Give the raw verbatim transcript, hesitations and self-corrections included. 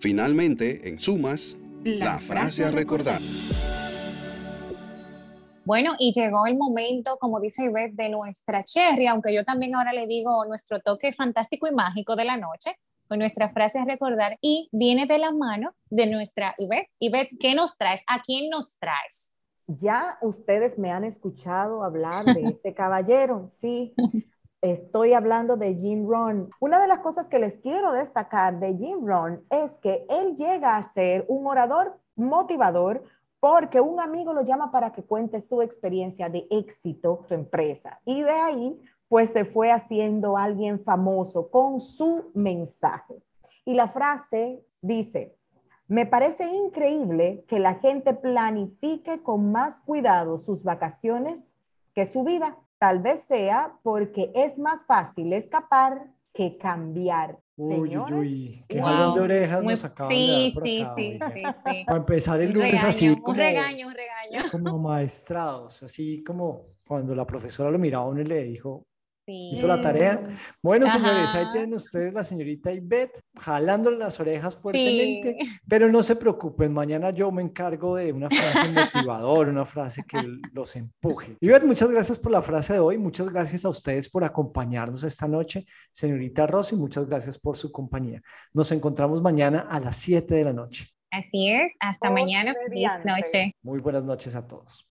Finalmente, en sumas, la, la frase a recordar. Bueno, y llegó el momento, como dice Ivette, de nuestra cherry, aunque yo también ahora le digo nuestro toque fantástico y mágico de la noche, con nuestra frase a recordar, y viene de la mano de nuestra Ivette. Ivette, ¿qué nos traes? ¿A quién nos traes? Ya ustedes me han escuchado hablar de este caballero, sí. Estoy hablando de Jim Rohn. Una de las cosas que les quiero destacar de Jim Rohn es que él llega a ser un orador motivador porque un amigo lo llama para que cuente su experiencia de éxito, su empresa. Y de ahí, pues se fue haciendo alguien famoso con su mensaje. Y la frase dice: me parece increíble que la gente planifique con más cuidado sus vacaciones que su vida. Tal vez sea porque es más fácil escapar que cambiar. Uy, Señores, uy, uy, qué wow. jalón de orejas Muy, nos acaban sí, de dar por sí, acá, sí, oiga. sí, sí. Para empezar el Un lunes regaño, así un como, regaño, un regaño. como maestrados, así como cuando la profesora lo miraba a uno y le dijo, ¿hizo la Sí. tarea? Bueno, señores, ahí Ajá. tienen ustedes la señorita Ivette jalándole las orejas Sí. fuertemente, pero no se preocupen, mañana yo me encargo de una frase motivadora, una frase que los empuje. Ivette, muchas gracias por la frase de hoy, muchas gracias a ustedes por acompañarnos esta noche, señorita Rosy, muchas gracias por su compañía. Nos encontramos mañana a las siete de la noche. Así es. Hasta Dios mañana. Feliz mediante. noche. Muy buenas noches a todos.